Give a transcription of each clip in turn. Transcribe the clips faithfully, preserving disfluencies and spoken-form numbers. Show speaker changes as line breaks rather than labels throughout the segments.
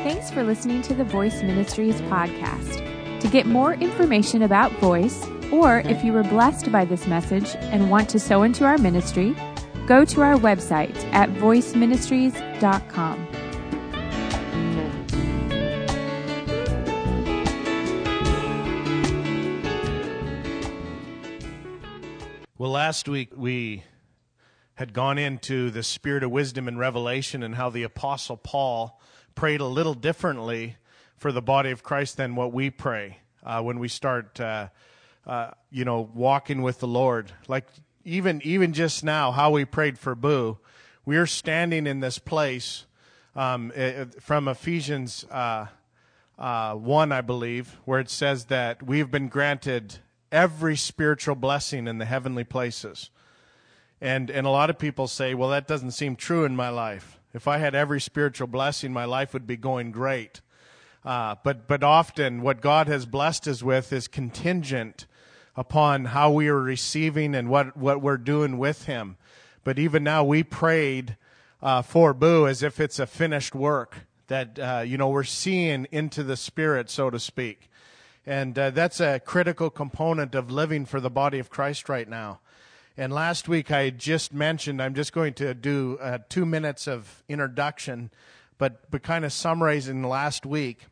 Thanks for listening to the Voice Ministries podcast. To get more information about Voice, or if you were blessed by this message and want to sow into our ministry, go to our website at voice ministries dot com.
Well, last week we had gone into the spirit of wisdom and revelation and how the Apostle Paul prayed a little differently for the body of Christ than what we pray uh, when we start, uh, uh, you know, walking with the Lord. Like even even just now, how we prayed for Boo, we are standing in this place um, from Ephesians uh, uh, one, I believe, where it says that we have been granted every spiritual blessing in the heavenly places. And and a lot of people say, well, that doesn't seem true in my life. If I had every spiritual blessing, my life would be going great. Uh, but but often what God has blessed us with is contingent upon how we are receiving and what, what we're doing with Him. But even now we prayed uh, for Boo as if it's a finished work, that uh, you know we're seeing into the Spirit, so to speak. And uh, that's a critical component of living for the body of Christ right now. And last week I just mentioned, I'm just going to do uh, two minutes of introduction, but, but kind of summarizing last week.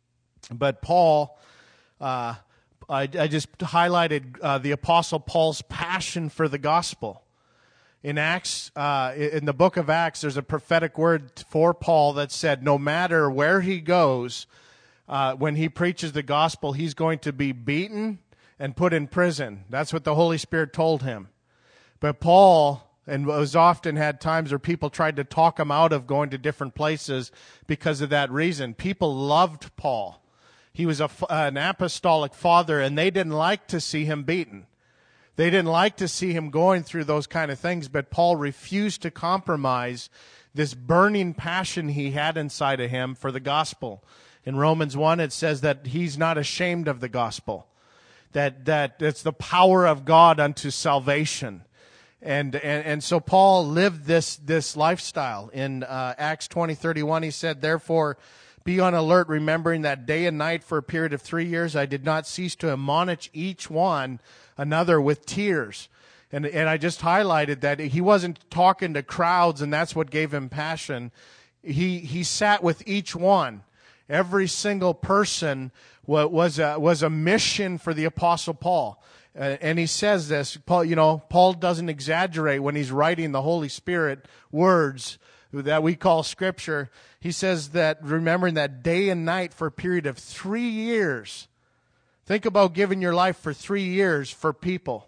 But Paul, uh, I, I just highlighted uh, the Apostle Paul's passion for the gospel. In Acts, uh, in the book of Acts, there's a prophetic word for Paul that said no matter where he goes, Uh, when he preaches the gospel, he's going to be beaten and put in prison. That's what the Holy Spirit told him. But Paul, and was often had times where people tried to talk him out of going to different places because of that reason. People loved Paul. He was a, an apostolic father, and they didn't like to see him beaten. They didn't like to see him going through those kind of things, but Paul refused to compromise this burning passion he had inside of him for the gospel. In Romans one, it says that he's not ashamed of the gospel, that that it's the power of God unto salvation. And and, and so Paul lived this, this lifestyle. In uh, Acts twenty thirty-one, he said, therefore, be on alert, remembering that day and night for a period of three years I did not cease to admonish each one another with tears. And, and I just highlighted that he wasn't talking to crowds, and that's what gave him passion. He he sat with each one. Every single person was a, was a mission for the Apostle Paul. Uh, and he says this, Paul, you know, Paul doesn't exaggerate when he's writing the Holy Spirit words that we call Scripture. He says that, remembering that day and night for a period of three years. Think about giving your life for three years for people.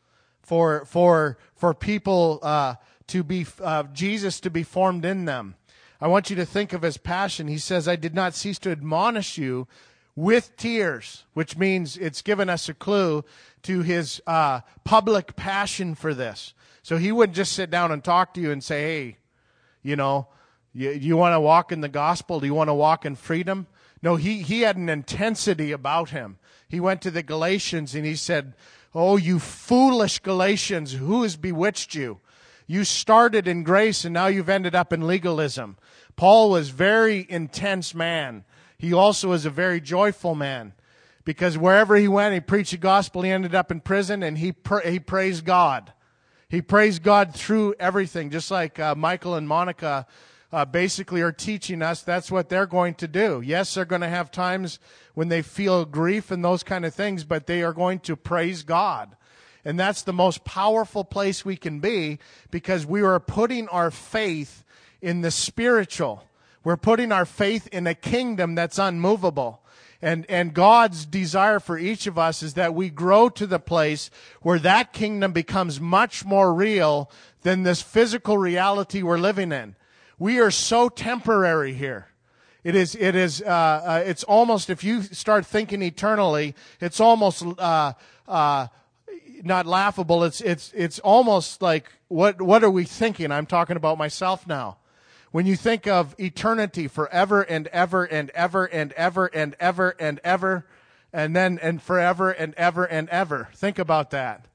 For, for, for people uh, to be, uh, Jesus to be formed in them. I want you to think of his passion. He says, I did not cease to admonish you with tears, which means it's given us a clue to his uh, public passion for this. So he wouldn't just sit down and talk to you and say, hey, you know, you, you want to walk in the gospel? Do you want to walk in freedom? No, he, he had an intensity about him. He went to the Galatians and he said, oh, you foolish Galatians, who has bewitched you? You started in grace and now you've ended up in legalism. Paul was a very intense man. He also was a very joyful man, because wherever he went, he preached the gospel. He ended up in prison, and he pra- he praised God. He praised God through everything, just like uh, Michael and Monica uh, basically are teaching us. That's what they're going to do. Yes, they're going to have times when they feel grief and those kind of things, but they are going to praise God. And that's the most powerful place we can be, because we are putting our faith in the spiritual. We're putting our faith in a kingdom that's unmovable. And, and God's desire for each of us is that we grow to the place where that kingdom becomes much more real than this physical reality we're living in. We are so temporary here. It is, it is, uh, uh, it's almost, if you start thinking eternally, it's almost, uh, uh, not laughable. It's, it's, it's almost like, what, what are we thinking? I'm talking about myself now. When you think of eternity, forever and ever and ever and ever and ever and ever, and then and forever and ever and ever. Think about that.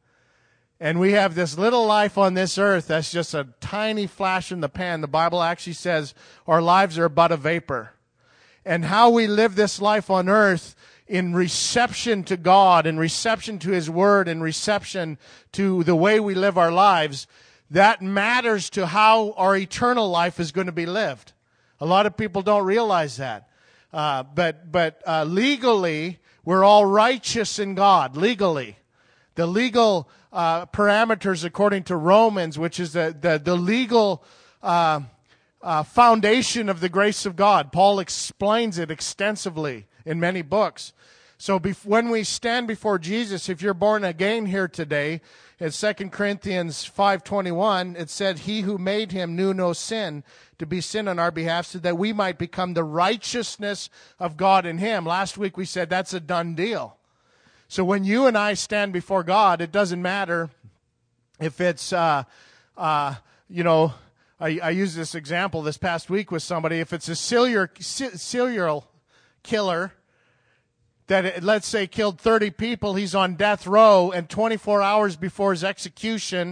And we have this little life on this earth that's just a tiny flash in the pan. The Bible actually says our lives are but a vapor. and how we live this life on earth in reception to God and reception to His Word and reception to the way we live our lives, that matters to how our eternal life is going to be lived. A lot of people don't realize that. Uh, but but uh, legally, we're all righteous in God, legally. The legal uh, parameters according to Romans, which is the, the, the legal uh, uh, foundation of the grace of God. Paul explains it extensively in many books. So bef- when we stand before Jesus, if you're born again here today, in Second Corinthians five twenty-one, it said, He who made him knew no sin to be sin on our behalf, so that we might become the righteousness of God in him. Last week we said that's a done deal. So when you and I stand before God, it doesn't matter if it's, uh, uh, you know, I, I used this example this past week with somebody. If it's a serial, serial killer that, let's say, killed thirty people, he's on death row, and twenty-four hours before his execution,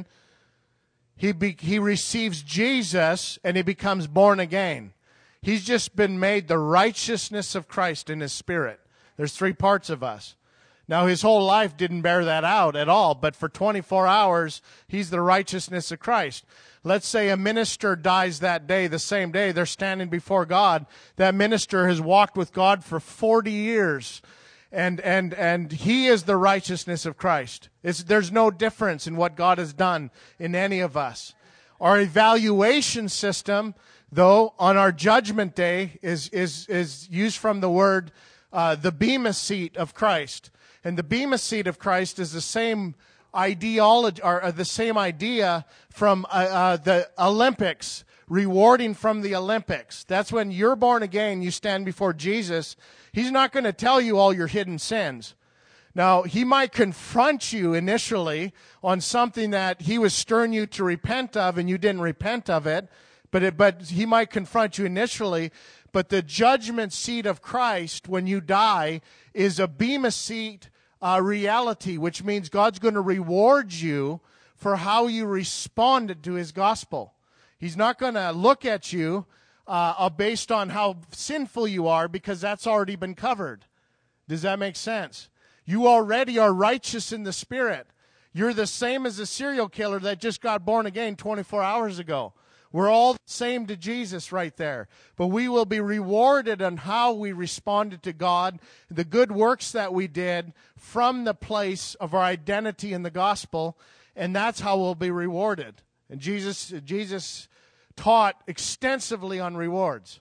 he be, he receives Jesus and he becomes born again. He's just been made the righteousness of Christ in his spirit. There's three parts of us. Now, his whole life didn't bear that out at all, but for twenty-four hours, he's the righteousness of Christ. Let's say a minister dies that day, the same day, they're standing before God. That minister has walked with God for forty years, and and and he is the righteousness of Christ. It's, there's no difference in what God has done in any of us. Our evaluation system, though, on our judgment day is is is used from the word uh, the bema seat of Christ. And the bema seat of Christ is the same ideology, or the same idea from uh, uh, the Olympics, rewarding from the Olympics. That's when you're born again, you stand before Jesus. He's not going to tell you all your hidden sins. Now, he might confront you initially on something that he was stirring you to repent of, and you didn't repent of it, but it, but he might confront you initially. But the judgment seat of Christ, when you die, is a bema seat uh, reality, which means God's going to reward you for how you responded to His gospel. He's not going to look at you uh, based on how sinful you are, because that's already been covered. Does that make sense? You already are righteous in the Spirit. You're the same as a serial killer that just got born again twenty-four hours ago. We're all the same to Jesus right there. But we will be rewarded on how we responded to God, the good works that we did from the place of our identity in the gospel, and that's how we'll be rewarded. And Jesus, Jesus taught extensively on rewards.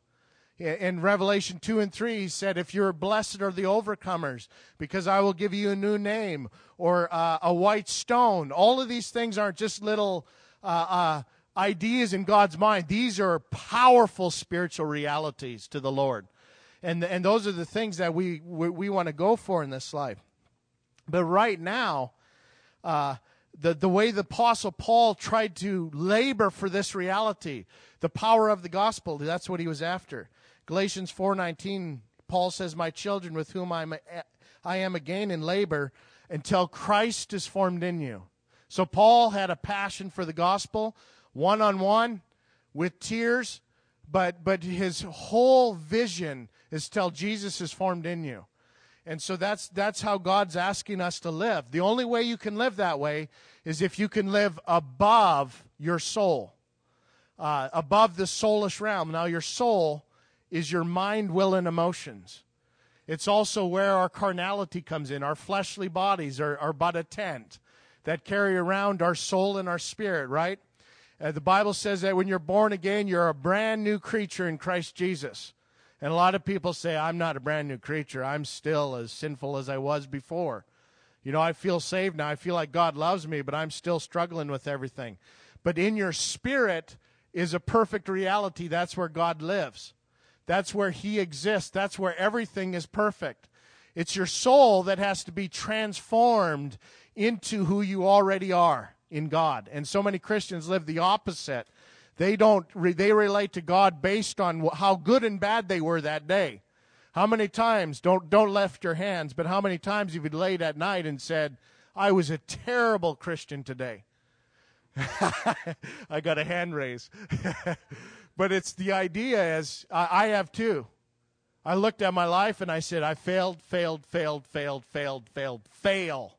In Revelation two and three, he said, if you're blessed are the overcomers, because I will give you a new name, or uh, a white stone. All of these things aren't just little uh, uh, ideas in God's mind. These are powerful spiritual realities to the Lord. And, and those are the things that we, we, we want to go for in this life. But right now, uh, the, the way the Apostle Paul tried to labor for this reality, the power of the gospel, that's what he was after. Galatians four nineteen, Paul says, my children, with whom I'm, I am again in labor, until Christ is formed in you. So Paul had a passion for the gospel, one-on-one, with tears, but but his whole vision is till Jesus is formed in you. And so that's that's how God's asking us to live. The only way you can live that way is if you can live above your soul, uh, above the soulish realm. Now, your soul is your mind, will, and emotions. It's also where our carnality comes in. Our fleshly bodies are, are but a tent that carry around our soul and our spirit, right? Uh, the Bible says that when you're born again, you're a brand new creature in Christ Jesus. And a lot of people say, I'm not a brand new creature. I'm still as sinful as I was before. You know, I feel saved now. I feel like God loves me, but I'm still struggling with everything. But in your spirit is a perfect reality. That's where God lives. That's where He exists. That's where everything is perfect. It's your soul that has to be transformed into who you already are in God. And so many Christians live the opposite. They don't. Re, they relate to God based on how good and bad they were that day. How many times, don't don't lift your hands, but how many times have you laid at night and said, I was a terrible Christian today? I got a hand raise. But it's the idea as, I, I have too. I looked at my life and I said, I failed, failed, failed, failed, failed, failed, fail.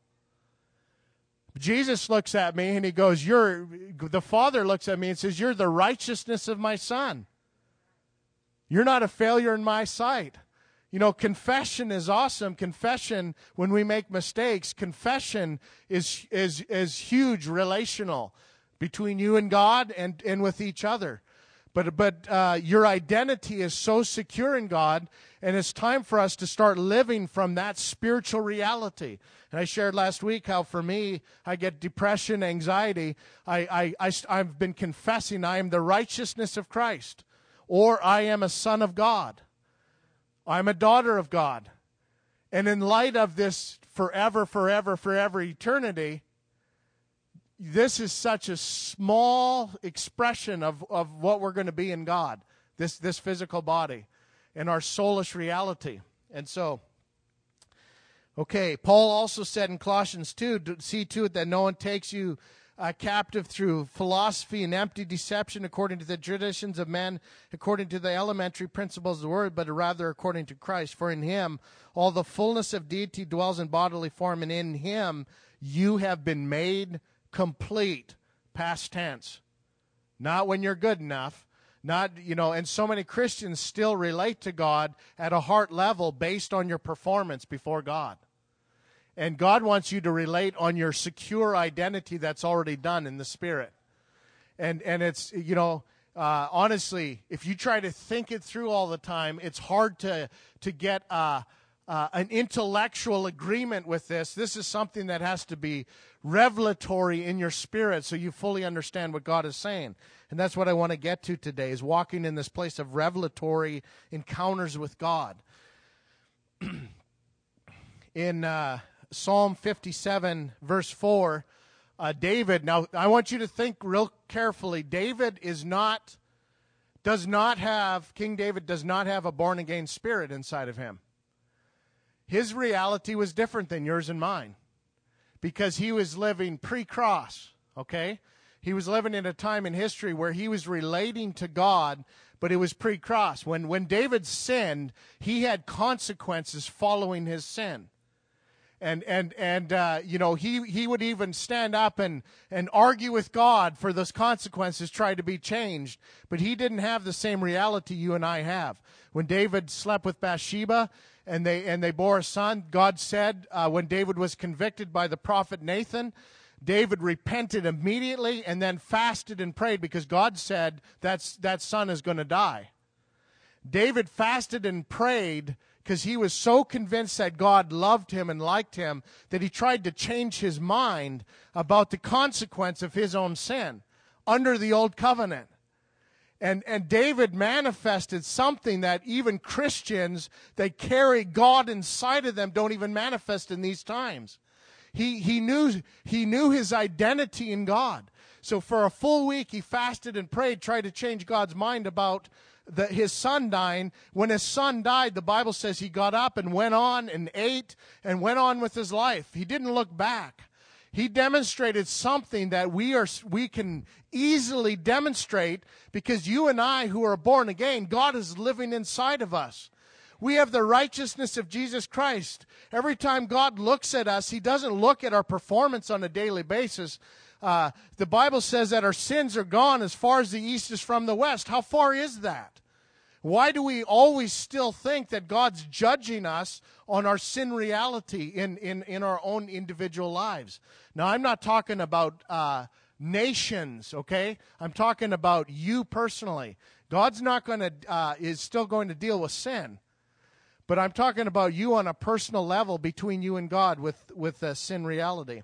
Jesus looks at me and he goes, you're, the Father looks at me and says, you're the righteousness of my Son. You're not a failure in my sight. You know, confession is awesome. Confession, when we make mistakes, confession is is is huge relational between you and God and, and with each other. But but uh, your identity is so secure in God, and it's time for us to start living from that spiritual reality. And I shared last week how for me, I get depression, anxiety. I, I, I, I've been confessing I am the righteousness of Christ, or I am a son of God. I'm a daughter of God. And in light of this forever, forever, forever eternity, this is such a small expression of, of what we're going to be in God, this, this physical body and our soulish reality. And so, okay, Paul also said in Colossians two, see to it that no one takes you Uh, captive through philosophy and empty deception according to the traditions of men, according to the elementary principles of the word, but rather according to Christ. For in him all the fullness of deity dwells in bodily form, and in him you have been made complete. Past tense. Not when you're good enough. Not, you know, and so many Christians still relate to God at a heart level based on your performance before God. And God wants you to relate on your secure identity that's already done in the Spirit. And and it's, you know, uh, honestly, if you try to think it through all the time, it's hard to, to get uh, uh, an intellectual agreement with this. This is something that has to be revelatory in your spirit so you fully understand what God is saying. And that's what I want to get to today, is walking in this place of revelatory encounters with God. In Uh, Psalm fifty-seven, verse four, uh, David, now I want you to think real carefully. David is not, does not have, King David does not have a born-again spirit inside of him. His reality was different than yours and mine because he was living pre-cross, okay? He was living in a time in history where he was relating to God, but it was pre-cross. When, when David sinned, he had consequences following his sin. And, and, and uh, you know, he, he would even stand up and, and argue with God for those consequences, try to be changed. But he didn't have the same reality you and I have. When David slept with Bathsheba and they, and they bore a son, God said, uh, when David was convicted by the prophet Nathan, David repented immediately and then fasted and prayed because God said that's, that son is going to die. David fasted and prayed because he was so convinced that God loved him and liked him that he tried to change his mind about the consequence of his own sin under the old covenant. And, and David manifested something that even Christians that carry God inside of them don't even manifest in these times. He, he knew, he knew his identity in God. So for a full week he fasted and prayed, tried to change God's mind about The, his son dying. When his son died, the Bible says he got up and went on and ate and went on with his life. He didn't look back. He demonstrated something that we are we can easily demonstrate because you and I who are born again, God is living inside of us. We have the righteousness of Jesus Christ. Every time God looks at us, he doesn't look at our performance on a daily basis. Uh, the Bible says that our sins are gone as far as the east is from the west. How far is that? Why do we always still think that God's judging us on our sin reality in, in, in our own individual lives? Now, I'm not talking about uh, nations, okay? I'm talking about you personally. God's not going to, uh, is still going to deal with sin. But I'm talking about you on a personal level between you and God with, with uh, sin reality.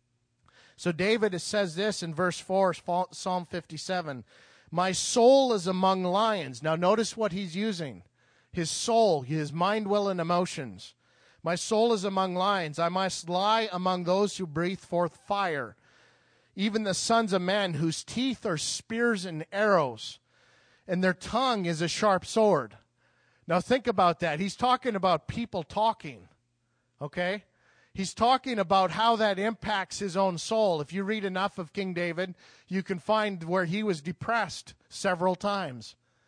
So David says this in verse four, Psalm fifty-seven, my soul is among lions. Now notice what he's using. His soul, his mind, will, and emotions. My soul is among lions. I must lie among those who breathe forth fire. Even the sons of men whose teeth are spears and arrows, and their tongue is a sharp sword. Now think about that. He's talking about people talking, okay? He's talking about how that impacts his own soul. If you read enough of King David, you can find where he was depressed several times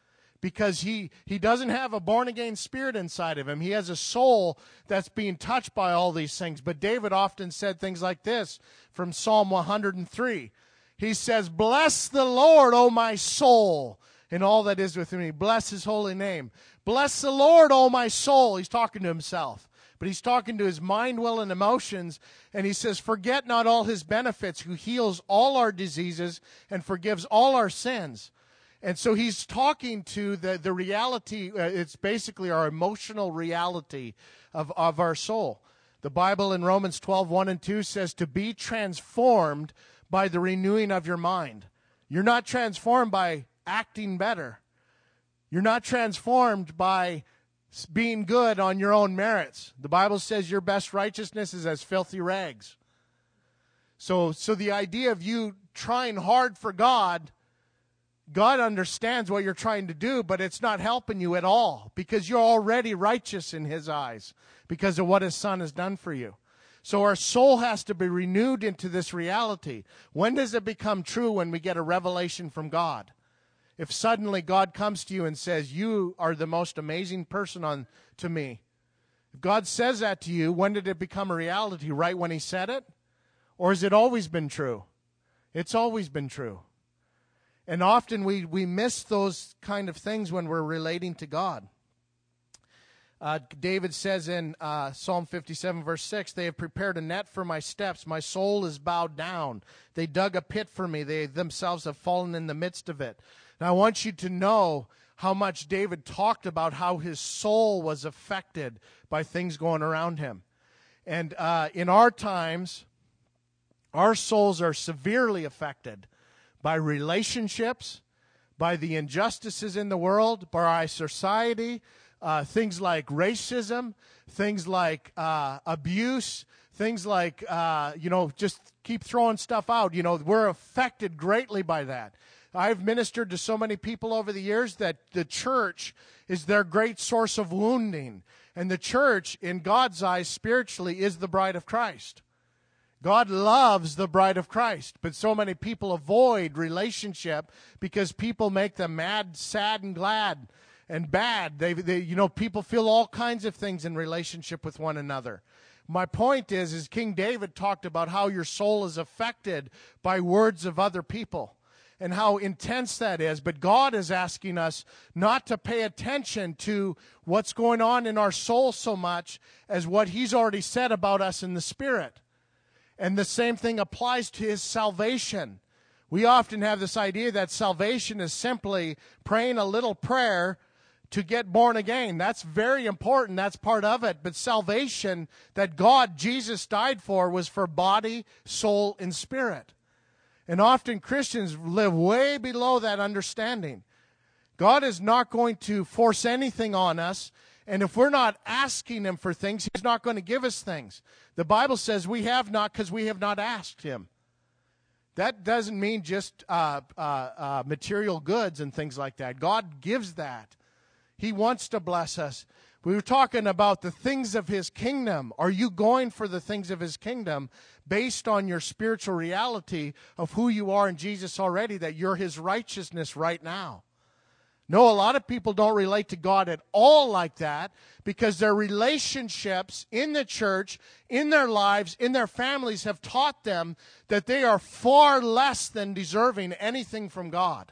because he, he doesn't have a born-again spirit inside of him. He has a soul that's being touched by all these things. But David often said things like this from Psalm one hundred three. He says, "Bless the Lord, O my soul, and all that is within me." Bless his holy name. "Bless the Lord, O my soul." He's talking to himself. But he's talking to his mind, will, and emotions. And he says, "Forget not all his benefits, who heals all our diseases and forgives all our sins." And so he's talking to the, the reality. Uh, it's basically our emotional reality of, of our soul. The Bible in Romans twelve, one and two says to be transformed by the renewing of your mind. You're not transformed by acting better. You're not transformed by being good on your own merits. The Bible says your best righteousness is as filthy rags. So, so the idea of you trying hard for God, God understands what you're trying to do, but it's not helping you at all because you're already righteous in his eyes because of what his Son has done for you. So our soul has to be renewed into this reality. When does it become true? When we get a revelation from God. If suddenly God comes to you and says, "You are the most amazing person on to me." If God says that to you, when did it become a reality? Right when he said it? Or has it always been true? It's always been true. And often we, we miss those kind of things when we're relating to God. Uh, David says in uh, Psalm fifty-seven, verse six, "They have prepared a net for my steps. My soul is bowed down. They dug a pit for me. They themselves have fallen in the midst of it." Now, I want you to know how much David talked about how his soul was affected by things going around him. And uh, in our times, our souls are severely affected by relationships, by the injustices in the world, by our society, uh, things like racism, things like uh, abuse, things like, uh, you know, just keep throwing stuff out. You know, we're affected greatly by that. I've ministered to so many people over the years that the church is their great source of wounding. And the church, in God's eyes, spiritually, is the bride of Christ. God loves the bride of Christ, but so many people avoid relationship because people make them mad, sad, and glad and bad. They, they, you know, people feel all kinds of things in relationship with one another. My point is, is King David talked about how your soul is affected by words of other people and how intense that is. But God is asking us not to pay attention to what's going on in our soul so much as what he's already said about us in the Spirit. And the same thing applies to his salvation. We often have this idea that salvation is simply praying a little prayer to get born again. That's very important. That's part of it. But salvation that God, Jesus died for, was for body, soul, and spirit. And often Christians live way below that understanding. God is not going to force anything on us. And if we're not asking him for things, he's not going to give us things. The Bible says we have not because we have not asked him. That doesn't mean just uh, uh, uh, material goods and things like that. God gives that. He wants to bless us. We were talking about the things of his kingdom. Are you going for the things of his kingdom based on your spiritual reality of who you are in Jesus already, that you're his righteousness right now? No, a lot of people don't relate to God at all like that because their relationships in the church, in their lives, in their families have taught them that they are far less than deserving anything from God.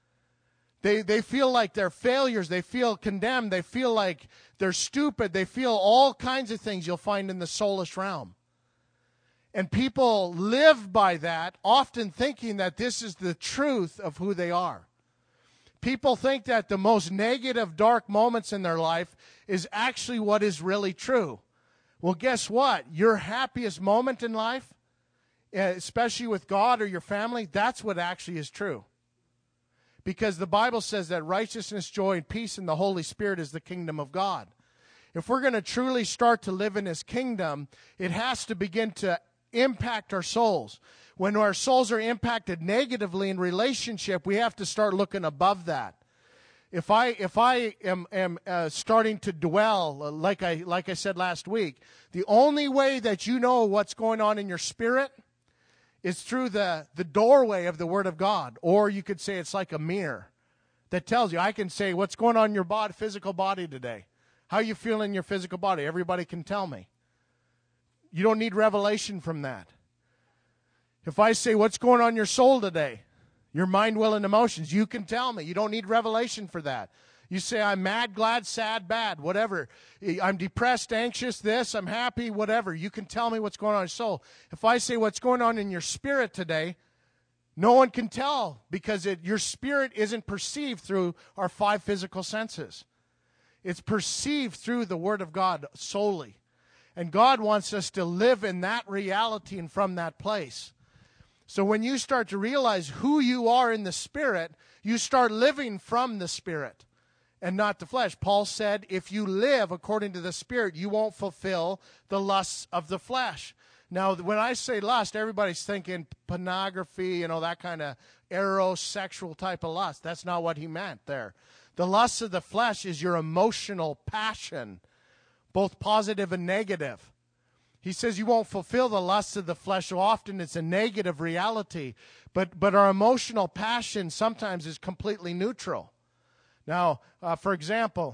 They they feel like they're failures. They feel condemned. They feel like they're stupid. They feel all kinds of things you'll find in the soulish realm. And people live by that, often thinking that this is the truth of who they are. People think that the most negative, dark moments in their life is actually what is really true. Well, guess what? Your happiest moment in life, especially with God or your family, that's what actually is true. Because the Bible says that righteousness, joy, and peace in the Holy Spirit is the kingdom of God. If we're going to truly start to live in his kingdom, it has to begin to impact our souls. When our souls are impacted negatively in relationship, we have to start looking above that. If I if I am am uh, starting to dwell, uh, like I like I said last week, the only way that you know what's going on in your spirit is through the, the doorway of the Word of God. Or you could say it's like a mirror. that tells you. I can say, what's going on in your body, physical body today? How you feel in your physical body? Everybody can tell me. You don't need revelation from that. If I say, what's going on in your soul today? Your mind, will, and emotions. You can tell me. You don't need revelation for that. You say, I'm mad, glad, sad, bad, whatever. I'm depressed, anxious, this, I'm happy, whatever. You can tell me what's going on in your soul. If I say what's going on in your spirit today, no one can tell because it, your spirit isn't perceived through our five physical senses. It's perceived through the Word of God solely. And God wants us to live in that reality and from that place. So when you start to realize who you are in the Spirit, you start living from the Spirit and not the flesh. Paul said, if you live according to the Spirit, you won't fulfill the lusts of the flesh. Now, when I say lust, everybody's thinking pornography, you know, that kind of eros-sexual type of lust. That's not what he meant there. The lust of the flesh is your emotional passion, both positive and negative. He says you won't fulfill the lusts of the flesh. So often it's a negative reality. But, but our emotional passion sometimes is completely neutral. Now, uh, for example,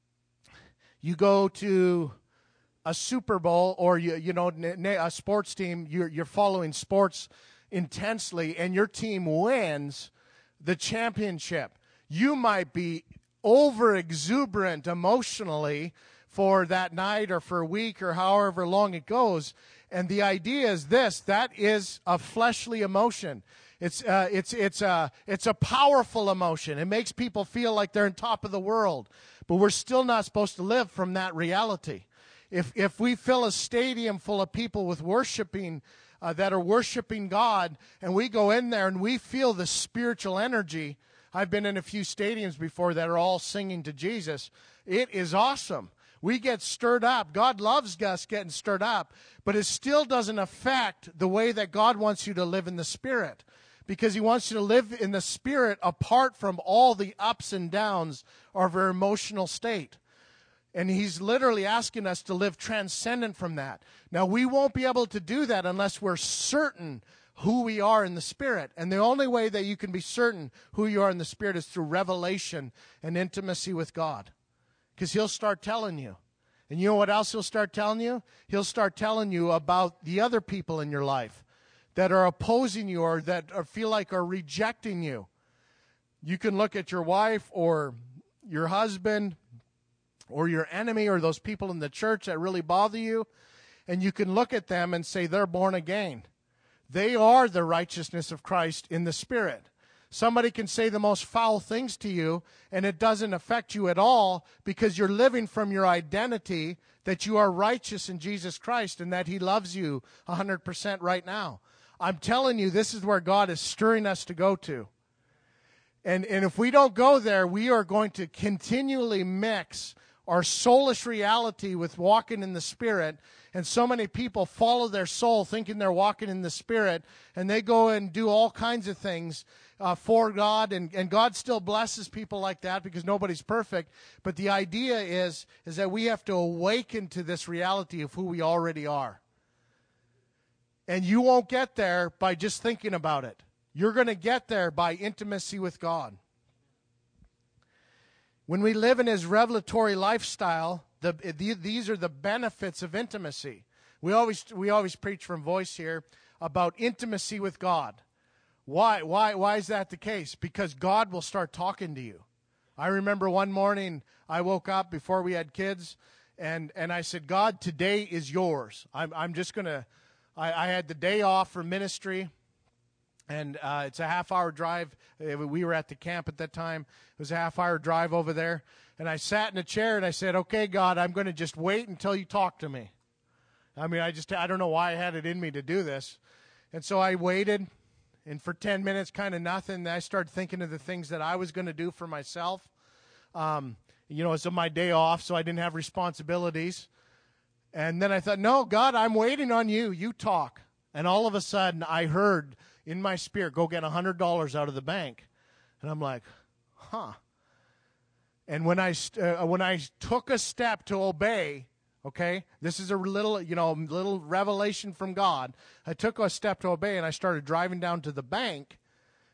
you go to a Super Bowl or, you you know, a sports team, you're, you're following sports intensely, and your team wins the championship. You might be over-exuberant emotionally for that night or for a week or however long it goes. And the idea is this, that is a fleshly emotion. It's uh, it's it's a it's a powerful emotion. It makes people feel like they're on top of the world. But we're still not supposed to live from that reality. If if we fill a stadium full of people with worshiping uh, that are worshiping God, and we go in there and we feel the spiritual energy. I've been in a few stadiums before that are all singing to Jesus. It is awesome. We get stirred up. God loves us getting stirred up, but it still doesn't affect the way that God wants you to live in the Spirit, because He wants you to live in the Spirit apart from all the ups and downs of our emotional state. And He's literally asking us to live transcendent from that. Now, we won't be able to do that unless we're certain who we are in the Spirit. And the only way that you can be certain who you are in the Spirit is through revelation and intimacy with God. Because He'll start telling you. And you know what else He'll start telling you? He'll start telling you about the other people in your life that are opposing you or that or feel like are rejecting you. You can look at your wife or your husband or your enemy or those people in the church that really bother you, and you can look at them and say they're born again. They are the righteousness of Christ in the Spirit. Somebody can say the most foul things to you, and it doesn't affect you at all because you're living from your identity that you are righteous in Jesus Christ and that He loves you one hundred percent right now. I'm telling you, this is where God is stirring us to go to. And, and if we don't go there, we are going to continually mix our soulish reality with walking in the Spirit. And so many people follow their soul thinking they're walking in the Spirit, and they go and do all kinds of things uh, for God, and, and God still blesses people like that because nobody's perfect. But the idea is, is that we have to awaken to this reality of who we already are. And you won't get there by just thinking about it. You're going to get there by intimacy with God. When we live in His revelatory lifestyle, the, the, these are the benefits of intimacy. We always we always preach from Voice here about intimacy with God. Why why why is that the case? Because God will start talking to you. I remember one morning I woke up before we had kids, and and I said, God, today is yours. I'm I'm just gonna. I, I had the day off from ministry. And uh, it's a half-hour drive. We were at the camp at that time. It was a half-hour drive over there. And I sat in a chair and I said, okay, God, I'm going to just wait until you talk to me. I mean, I just, I don't know why I had it in me to do this. And so I waited, and for ten minutes, kind of nothing. I started thinking of the things that I was going to do for myself. Um, you know, it's my day off, so I didn't have responsibilities. And then I thought, no, God, I'm waiting on you. You talk. And all of a sudden, I heard in my spirit, go get one hundred dollars out of the bank. And I'm like, huh. And when I uh, when I took a step to obey, okay, this is a little, you know, little revelation from God. I took a step to obey, and I started driving down to the bank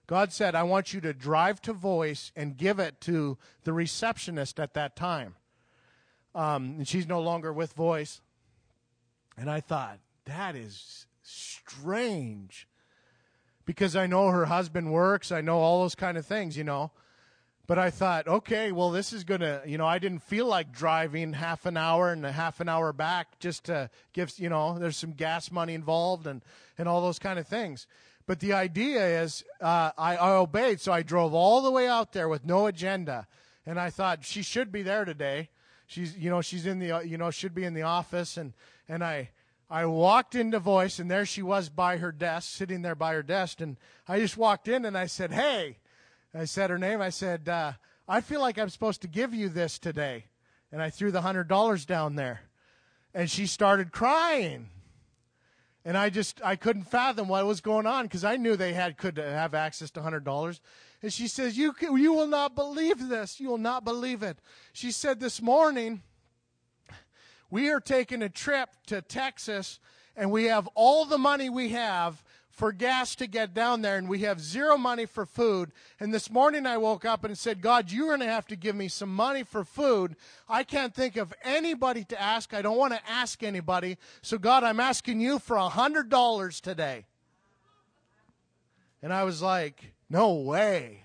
God said, I want you to drive to Voice and give it to the receptionist at that time. Um, and she's no longer with Voice. And I thought, that is strange. Because I know her husband works. I know all those kind of things, you know. But I thought, okay, well, this is going to, you know, I didn't feel like driving half an hour and a half an hour back just to give, you know, there's some gas money involved and, and all those kind of things. But the idea is uh, I, I obeyed, so I drove all the way out there with no agenda. And I thought, she should be there today. She's, you know, she's in the, you know, should be in the office. And, and I, I walked into Voice, and there she was by her desk, sitting there by her desk. And I just walked in, and I said, hey. I said her name. I said, uh, I feel like I'm supposed to give you this today. And I threw the one hundred dollars down there. And she started crying. And I just, I couldn't fathom what was going on because I knew they had could have access to one hundred dollars. And she says, you, you will not believe this. You will not believe it. She said, this morning, we are taking a trip to Texas, and we have all the money we have for gas to get down there, and we have zero money for food. And this morning I woke up and said, God, you're going to have to give me some money for food. I can't think of anybody to ask. I don't want to ask anybody. So, God, I'm asking you for one hundred dollars today. And I was like, no way.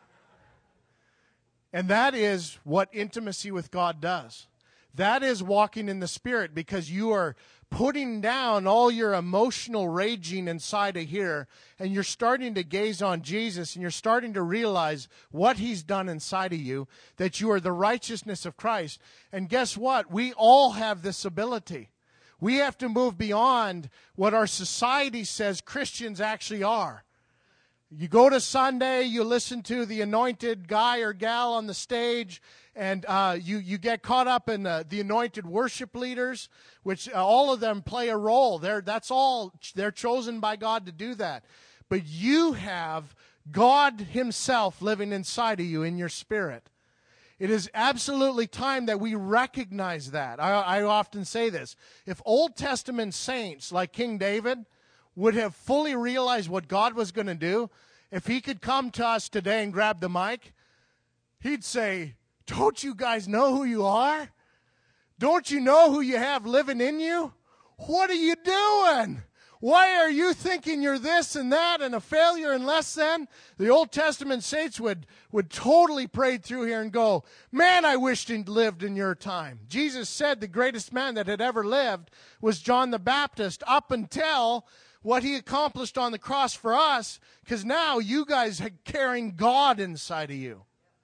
And that is what intimacy with God does. That is walking in the Spirit, because you are putting down all your emotional raging inside of here, and you're starting to gaze on Jesus, and you're starting to realize what He's done inside of you, that you are the righteousness of Christ. And guess what? We all have this ability. We have to move beyond what our society says Christians actually are. You go to Sunday, you listen to the anointed guy or gal on the stage, and uh, you, you get caught up in uh, the anointed worship leaders, which uh, all of them play a role. They're, that's all. They're chosen by God to do that. But you have God Himself living inside of you in your spirit. It is absolutely time that we recognize that. I, I often say this. If Old Testament saints like King David would have fully realized what God was going to do, if He could come to us today and grab the mic, He'd say, don't you guys know who you are? Don't you know who you have living in you? What are you doing? Why are you thinking you're this and that and a failure and less than? The Old Testament saints would, would totally pray through here and go, man, I wished He'd lived in your time. Jesus said the greatest man that had ever lived was John the Baptist, up until what he accomplished on the cross for us, because now you guys are carrying God inside of you.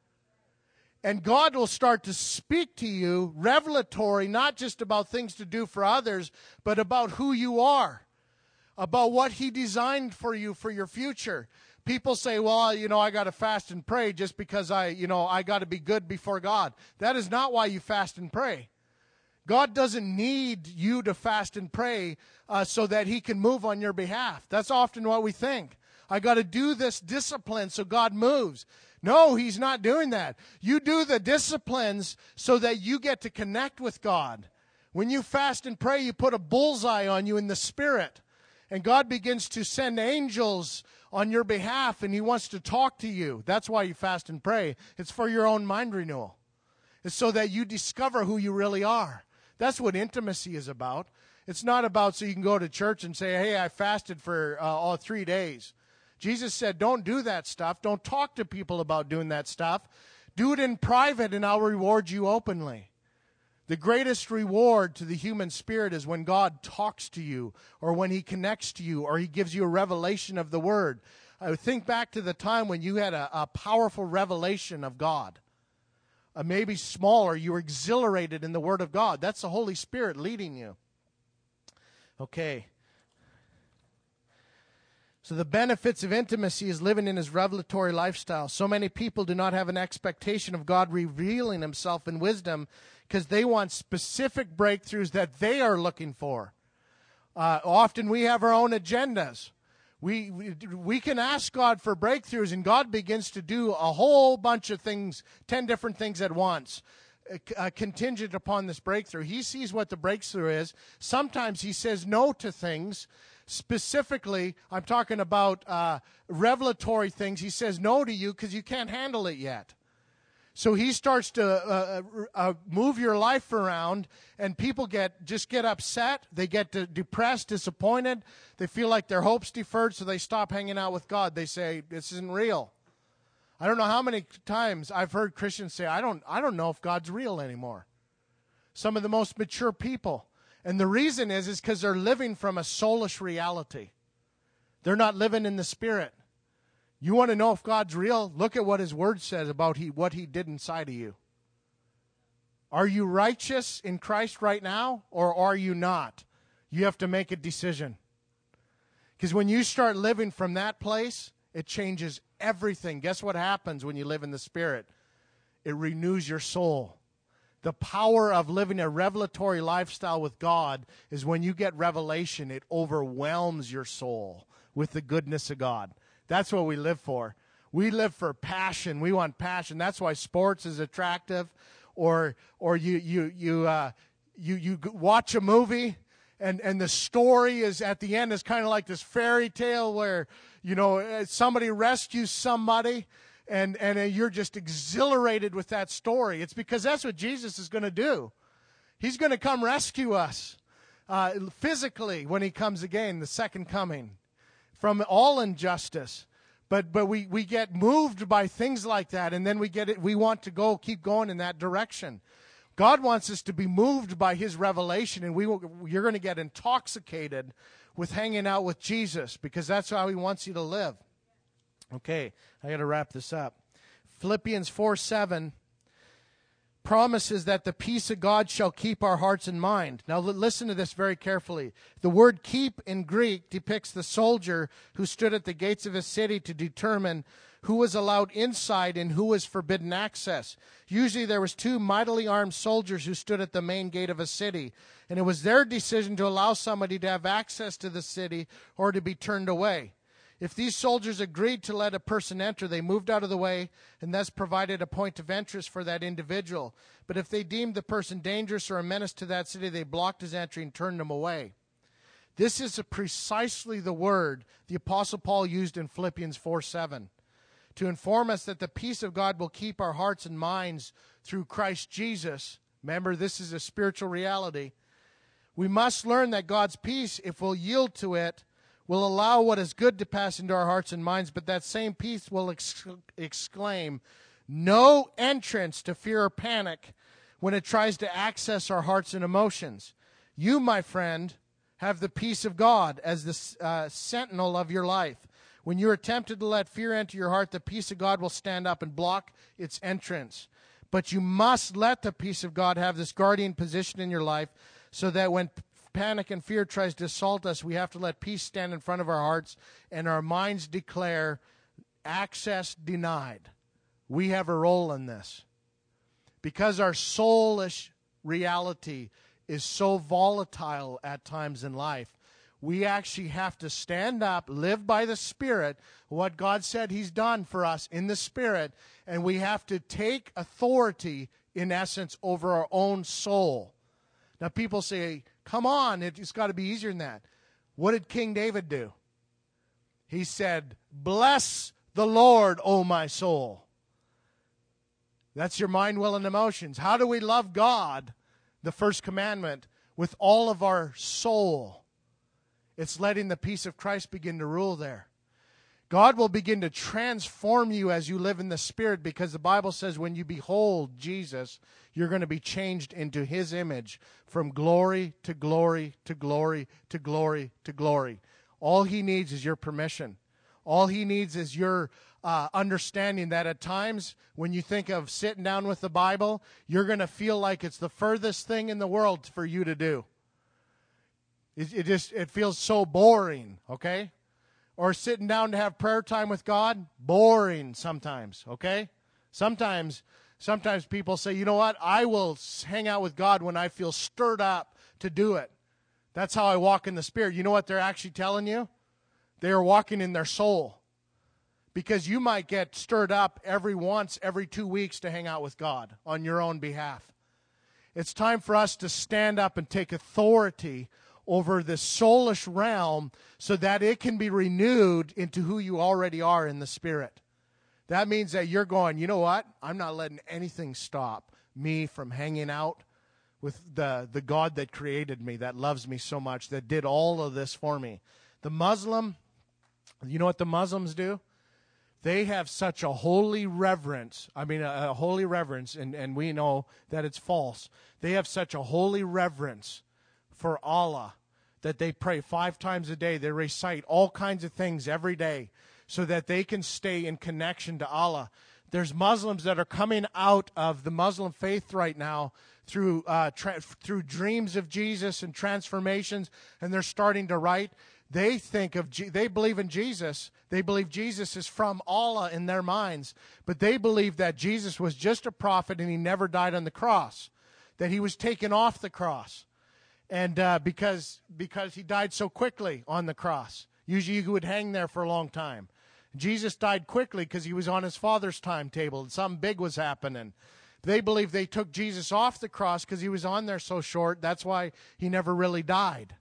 And God will start to speak to you revelatory, not just about things to do for others, but about who you are, about what He designed for you for your future. People say, well, you know, I got to fast and pray just because I, you know, I got to be good before God. That is not why you fast and pray. God doesn't need you to fast and pray uh, so that He can move on your behalf. That's often what we think. I got to do this discipline so God moves. No, He's not doing that. You do the disciplines so that you get to connect with God. When you fast and pray, you put a bullseye on you in the Spirit. And God begins to send angels on your behalf, and He wants to talk to you. That's why you fast and pray. It's for your own mind renewal. It's so that you discover who you really are. That's what intimacy is about. It's not about so you can go to church and say, hey, I fasted for uh, all three days. Jesus said, don't do that stuff. Don't talk to people about doing that stuff. Do it in private, and I'll reward you openly. The greatest reward to the human spirit is when God talks to you, or when He connects to you, or He gives you a revelation of the Word. I think back to the time when you had a, a powerful revelation of God. Uh, maybe smaller, you were exhilarated in the Word of God. That's the Holy Spirit leading you. Okay. So the benefits of intimacy is living in His revelatory lifestyle. So many people do not have an expectation of God revealing Himself in wisdom because they want specific breakthroughs that they are looking for. Uh, often we have our own agendas. We, we we can ask God for breakthroughs, and God begins to do a whole bunch of things, ten different things at once, uh, contingent upon this breakthrough. He sees what the breakthrough is. Sometimes He says no to things
Specifically, I'm talking about uh, revelatory things. He says no to you because you can't handle it yet. So he starts to uh, uh, move your life around, and people get just get upset. They get de- depressed, disappointed. They feel like their hope's deferred, so they stop hanging out with God. They say, this isn't real. I don't know how many times I've heard Christians say, I don't, I don't know if God's real anymore. Some of the most mature people. And the reason is, is because they're living from a soulish reality. They're not living in the Spirit. You want to know if God's real? Look at what His Word says about he, what He did inside of you. Are you righteous in Christ right now, or are you not? You have to make a decision. Because when you start living from that place, it changes everything. Guess what happens when you live in the Spirit? It renews your soul. The power of living a revelatory lifestyle with God is when you get revelation, it overwhelms your soul with the goodness of God. That's what we live for. We live for passion. We want passion. That's why sports is attractive. Or or you you you uh, you you watch a movie, and and the story is at the end is kind of like this fairy tale where, you know, somebody rescues somebody, and and you're just exhilarated with that story. It's because that's what Jesus is going to do. He's going to come rescue us uh, physically when He comes again, the second coming, from all injustice. But but we, we get moved by things like that, and then we get it. We want to go keep going in that direction. God wants us to be moved by His revelation, and we will, you're going to get intoxicated with hanging out with Jesus, because that's how He wants you to live. Okay, I got to wrap this up. Philippians four seven promises that the peace of God shall keep our hearts and mind. Now l- listen to this very carefully. The word keep in Greek depicts the soldier who stood at the gates of a city to determine who was allowed inside and who was forbidden access. Usually there was two mightily armed soldiers who stood at the main gate of a city, and it was their decision to allow somebody to have access to the city or to be turned away. If these soldiers agreed to let a person enter, they moved out of the way and thus provided a point of entrance for that individual. But if they deemed the person dangerous or a menace to that city, they blocked his entry and turned him away. This is precisely the word the Apostle Paul used in Philippians four seven to inform us that the peace of God will keep our hearts and minds through Christ Jesus. Remember, this is a spiritual reality. We must learn that God's peace, if we'll yield to it, will allow what is good to pass into our hearts and minds, but that same peace will ex- exclaim, no entrance to fear or panic when it tries to access our hearts and emotions. You, my friend, have the peace of God as the uh, sentinel of your life. When you are tempted to let fear enter your heart, the peace of God will stand up and block its entrance. But you must let the peace of God have this guardian position in your life, so that when panic and fear tries to assault us, we have to let peace stand in front of our hearts and our minds declare access denied. We have a role in this. Because our soulish reality is so volatile at times in life, we actually have to stand up, live by the Spirit, what God said He's done for us in the Spirit, and we have to take authority, in essence, over our own soul. Now, people say, come on, it's got to be easier than that. What did King David do? He said, bless the Lord, O my soul. That's your mind, will, and emotions. How do we love God, the first commandment, with all of our soul? It's letting the peace of Christ begin to rule there. God will begin to transform you as you live in the Spirit, because the Bible says when you behold Jesus, you're going to be changed into His image from glory to glory to glory to glory to glory. All He needs is your permission. All He needs is your uh, understanding that at times when you think of sitting down with the Bible, you're going to feel like it's the furthest thing in the world for you to do. It, it just it feels so boring, okay? Or sitting down to have prayer time with God, boring sometimes, okay? Sometimes sometimes people say, you know what, I will hang out with God when I feel stirred up to do it. That's how I walk in the Spirit. You know what they're actually telling you? They are walking in their soul. Because you might get stirred up every once, every two weeks to hang out with God on your own behalf. It's time for us to stand up and take authority over the soulish realm so that it can be renewed into who you already are in the Spirit. That means that you're going, you know what? I'm not letting anything stop me from hanging out with the, the God that created me, that loves me so much, that did all of this for me. The Muslim, you know what the Muslims do? They have such a holy reverence. I mean, a, a holy reverence, and, and we know that it's false. They have such a holy reverence for Allah that they pray five times a day. They recite all kinds of things every day so that they can stay in connection to Allah. There's Muslims that are coming out of the Muslim faith right now through uh, tra- through dreams of Jesus and transformations, and they're starting to write. They think of, Je- they believe in Jesus. They believe Jesus is from Allah in their minds, but they believe that Jesus was just a prophet and he never died on the cross, that he was taken off the cross, and uh, because because he died so quickly on the cross. Usually he would hang there for a long time. Jesus died quickly because he was on his Father's timetable and something big was happening. They believe they took Jesus off the cross because he was on there so short. That's why he never really died.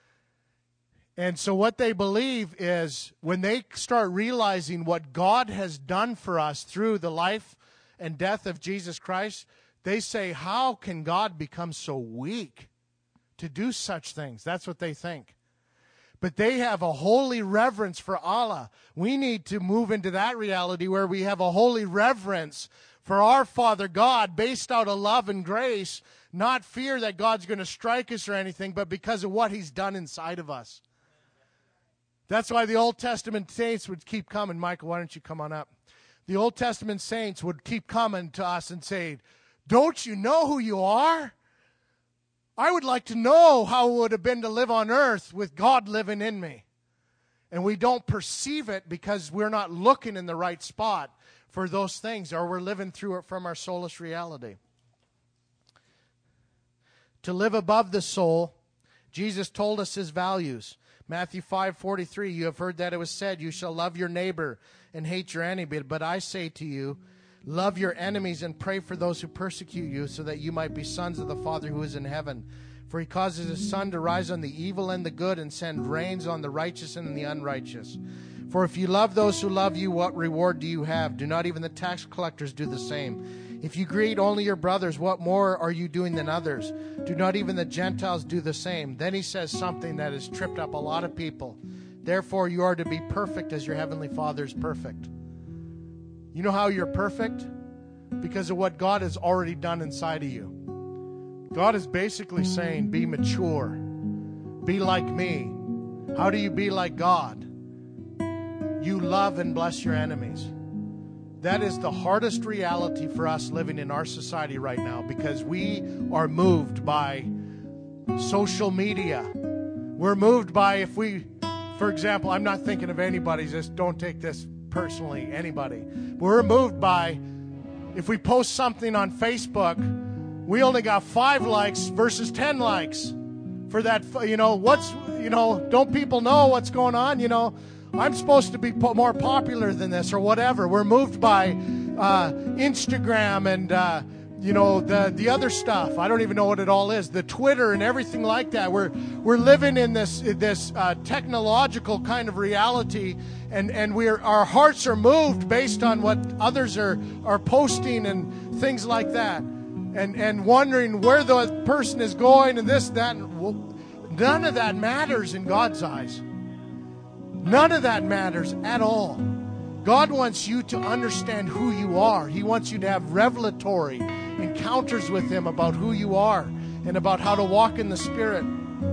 And so what they believe is when they start realizing what God has done for us through the life and death of Jesus Christ, they say, how can God become so weak to do such things? That's what they think. But they have a holy reverence for Allah. We need to move into that reality where we have a holy reverence for our Father God based out of love and grace, not fear that God's going to strike us or anything, but because of what he's done inside of us. That's why the Old Testament saints would keep coming. Michael, why don't you come on up? The Old Testament saints would keep coming to us and say, don't you know who you are? I would like to know how it would have been to live on earth with God living in me. And we don't perceive it because we're not looking in the right spot for those things, or we're living through it from our soulless reality. To live above the soul, Jesus told us his values. Matthew five forty-three, you have heard that it was said, you shall love your neighbor and hate your enemy. But I say to you, love your enemies and pray for those who persecute you, so that you might be sons of the Father who is in heaven. For he causes his sun to rise on the evil and the good, and send rains on the righteous and the unrighteous. For if you love those who love you, what reward do you have? Do not even the tax collectors do the same? If you greet only your brothers, what more are you doing than others? Do not even the Gentiles do the same? Then he says something that has tripped up a lot of people. Therefore you are to be perfect as your heavenly Father is perfect. You know how you're perfect? Because of what God has already done inside of you. God is basically saying, be mature. Be like me. How do you be like God? You love and bless your enemies. That is the hardest reality for us living in our society right now, because we are moved by social media. We're moved by, if we, for example, I'm not thinking of anybody, just don't take this personally, anybody. We're moved by, if we post something on Facebook, we only got five likes versus ten likes for that, you know, what's, you know, don't people know what's going on, you know? I'm supposed to be po- more popular than this or whatever. We're moved by uh, Instagram and, uh, you know, the the other stuff. I don't even know what it all is. The Twitter and everything like that. We're we're living in this this uh, technological kind of reality, and and we're our hearts are moved based on what others are are posting and things like that, and and wondering where the person is going and this that. And, well, none of that matters in God's eyes. None of that matters at all. God wants you to understand who you are. He wants you to have revelatory encounters with Him about who you are and about how to walk in the Spirit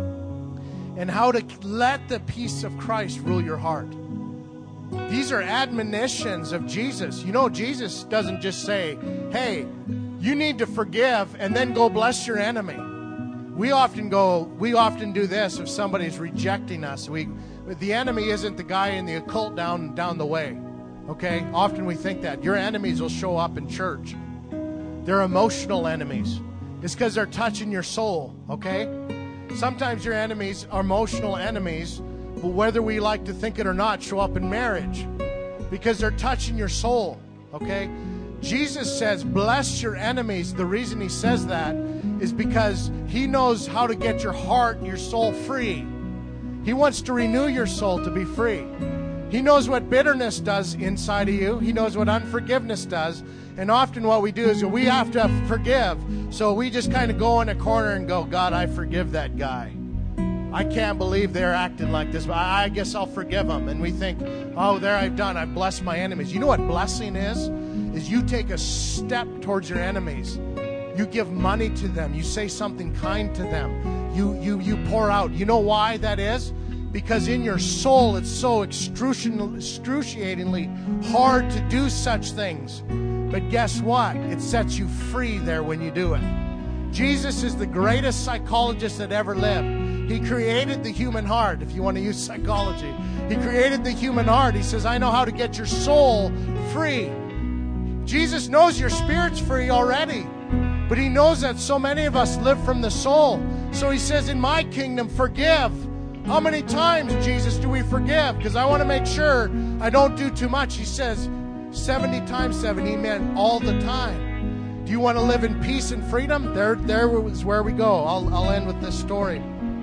and how to let the peace of Christ rule your heart. These are admonitions of Jesus. You know, Jesus doesn't just say, hey, you need to forgive and then go bless your enemy. We often go, we often do this if somebody's rejecting us. We The enemy isn't the guy in the occult down down the way, okay? Often we think that. Your enemies will show up in church. They're emotional enemies. It's because they're touching your soul, okay? Sometimes your enemies are emotional enemies, but whether we like to think it or not, show up in marriage because they're touching your soul, okay? Jesus says, bless your enemies. The reason he says that is because he knows how to get your heart, your soul free. He wants to renew your soul to be free. He knows what bitterness does inside of you. He knows what unforgiveness does. And often what we do is we have to forgive. So we just kind of go in a corner and go, God, I forgive that guy. I can't believe they're acting like this, but I guess I'll forgive them. And we think, oh, there I've done. I've blessed my enemies. You know what blessing is? Is you take a step towards your enemies. You give money to them. You say something kind to them. You, you, you pour out. You know why that is? Because in your soul, it's so excruciatingly hard to do such things. But guess what? It sets you free there when you do it. Jesus is the greatest psychologist that ever lived. He created the human heart, if you want to use psychology. He created the human heart. He says, I know how to get your soul free. Jesus knows your spirit's free already. But he knows that so many of us live from the soul. So he says, in my kingdom, forgive. How many times, Jesus, do we forgive? Because I want to make sure I don't do too much. He says seventy times seven. He meant all the time. Do you want to live in peace and freedom? There, there is where we go. I'll, I'll end with this story.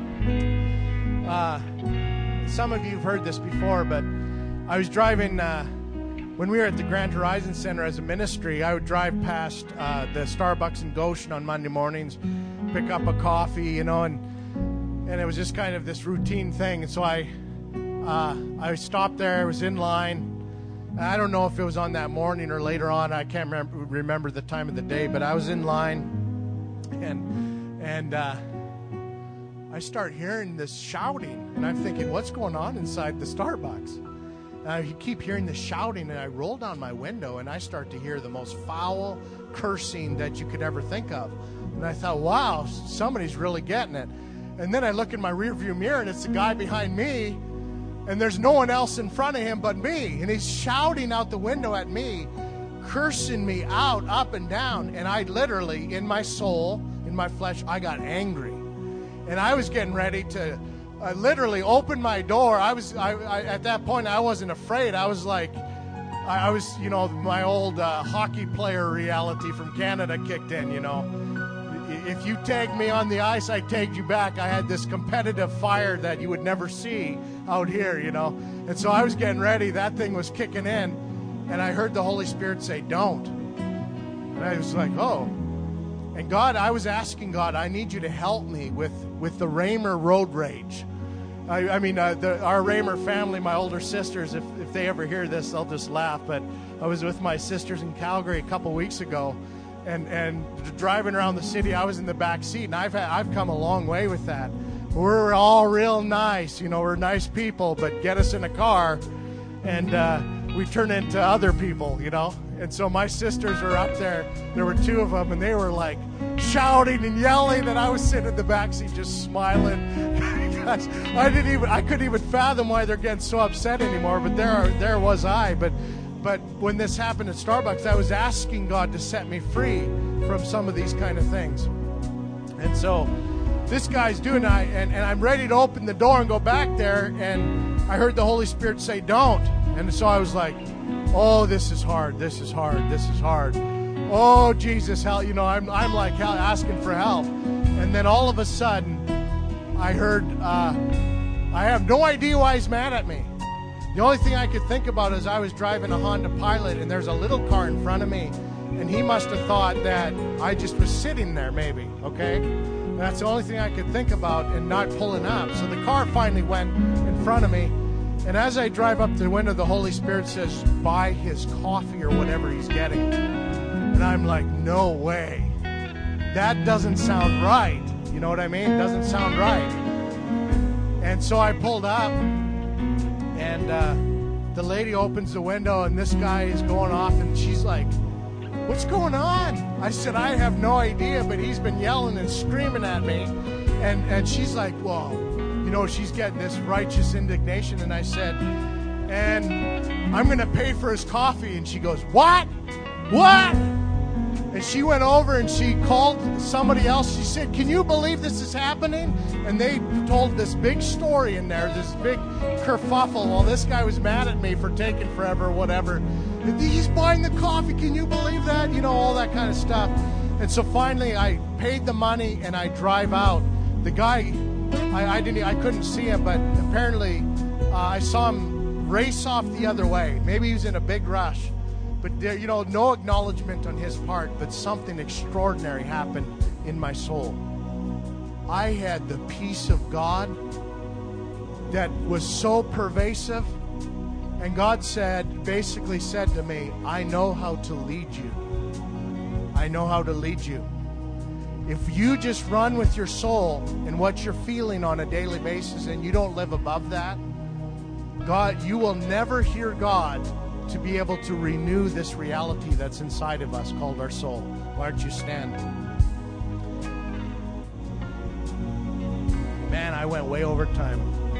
Uh, some of you have heard this before, but I was driving, uh, when we were at the Grand Horizon Center as a ministry, I would drive past uh, the Starbucks in Goshen on Monday mornings, pick up a coffee, you know, and And it was just kind of this routine thing. And so I uh, I stopped there. I was in line. I don't know if it was on that morning or later on. I can't remember, remember the time of the day. But I was in line. And and uh, I start hearing this shouting. And I'm thinking, what's going on inside the Starbucks? And I keep hearing this shouting. And I roll down my window. And I start to hear the most foul cursing that you could ever think of. And I thought, wow, somebody's really getting it. And then I look in my rearview mirror, and it's the guy behind me, and there's no one else in front of him but me. And he's shouting out the window at me, cursing me out, up and down. And I literally, in my soul, in my flesh, I got angry. And I was getting ready to uh, literally open my door. I was, I, I, at that point, I wasn't afraid. I was like, I, I was, you know, my old uh, hockey player reality from Canada kicked in, you know. If you tagged me on the ice, I tagged you back. I had this competitive fire that you would never see out here, you know. And so I was getting ready. That thing was kicking in. And I heard the Holy Spirit say, don't. And I was like, oh. And God, I was asking God, I need you to help me with, with the Raymer road rage. I, I mean, uh, the, our Raymer family, my older sisters, if, if they ever hear this, they'll just laugh. But I was with my sisters in Calgary a couple weeks ago. And and driving around the city, I was in the back seat, and I've had, I've come a long way with that. We're all real nice, you know, we're nice people, but get us in a car, and uh, we turn into other people, you know. And so my sisters were up there. There were two of them, and they were like shouting and yelling, and I was sitting in the back seat just smiling. Gosh, I didn't even I couldn't even fathom why they're getting so upset anymore. But there there was I, but. But when this happened at Starbucks, I was asking God to set me free from some of these kind of things. And so this guy's doing it, and, and I'm ready to open the door and go back there, and I heard the Holy Spirit say, don't. And so I was like, oh, this is hard, this is hard, this is hard. Oh, Jesus, help. You know, I'm, I'm like hell, asking for help. And then all of a sudden, I heard, uh, I have no idea why he's mad at me. The only thing I could think about is I was driving a Honda Pilot, and there's a little car in front of me, and he must have thought that I just was sitting there maybe, okay? And that's the only thing I could think about and not pulling up. So the car finally went in front of me, and as I drive up to the window, the Holy Spirit says, buy his coffee or whatever he's getting. And I'm like, no way. That doesn't sound right. You know what I mean? It doesn't sound right. And so I pulled up, and uh, the lady opens the window, and this guy is going off, and she's like, what's going on? I said, I have no idea, but he's been yelling and screaming at me. And, and she's like, well, you know, she's getting this righteous indignation. And I said, and I'm going to pay for his coffee. And she goes, what? What? And she went over and she called somebody else. She said, can you believe this is happening? And they told this big story in there, this big kerfuffle. Well, this guy was mad at me for taking forever or whatever. He's buying the coffee. Can you believe that? You know, all that kind of stuff. And so finally, I paid the money and I drive out. The guy, I, I didn't, I couldn't see him, but apparently, uh, I saw him race off the other way. Maybe he was in a big rush, but there, you know, no acknowledgement on his part. But something extraordinary happened in my soul. I had the peace of God that was so pervasive. And God said, basically said to me, I know how to lead you. I know how to lead you. If you just run with your soul and what you're feeling on a daily basis and you don't live above that, God, you will never hear God to be able to renew this reality that's inside of us called our soul. Why don't you stand? Man, I went way over time.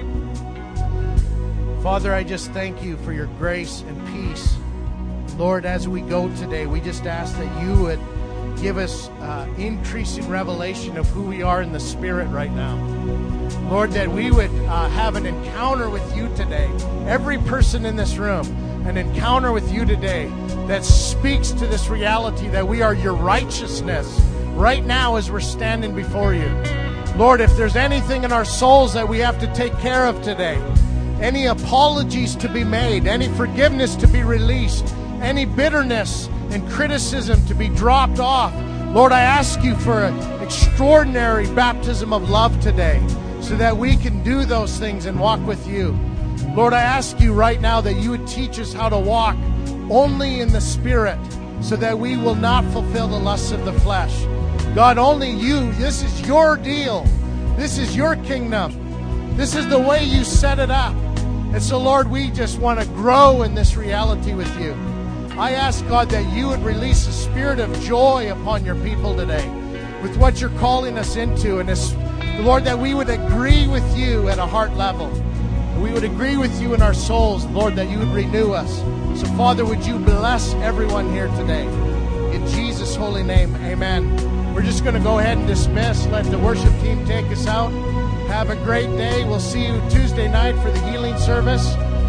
Father, I just thank you for your grace and peace. Lord, as we go today, we just ask that you would give us uh, increasing revelation of who we are in the Spirit right now. Lord, that we would uh, have an encounter with you today. Every person in this room, an encounter with you today that speaks to this reality that we are your righteousness right now as we're standing before you. Lord, if there's anything in our souls that we have to take care of today, any apologies to be made, any forgiveness to be released, any bitterness and criticism to be dropped off. Lord, I ask you for an extraordinary baptism of love today so that we can do those things and walk with you. Lord, I ask you right now that you would teach us how to walk only in the Spirit so that we will not fulfill the lusts of the flesh. God, only you. This is your deal. This is your kingdom. This is the way you set it up. And so, Lord, we just want to grow in this reality with you. I ask, God, that you would release a spirit of joy upon your people today with what you're calling us into. And this, Lord, that we would agree with you at a heart level. We would agree with you in our souls, Lord, that you would renew us. So, Father, would you bless everyone here today? In Jesus' holy name, amen. We're just going to go ahead and dismiss. Let the worship team take us out. Have a great day. We'll see you Tuesday night for the healing service.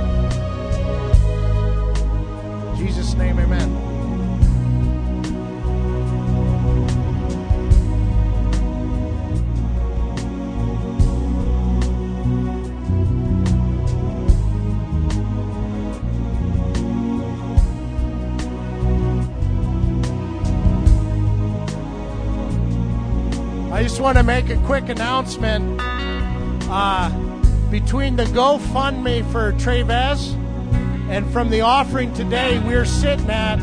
In Jesus' name, amen. I just want to make a quick announcement. Uh, between the GoFundMe for Trevez and from the offering today, we're sitting at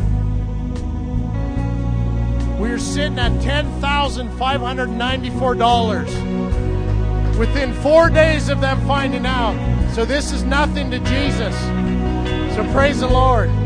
we're sitting at ten thousand five hundred ninety-four dollars within four days of them finding out. So this is nothing to Jesus. So praise the Lord.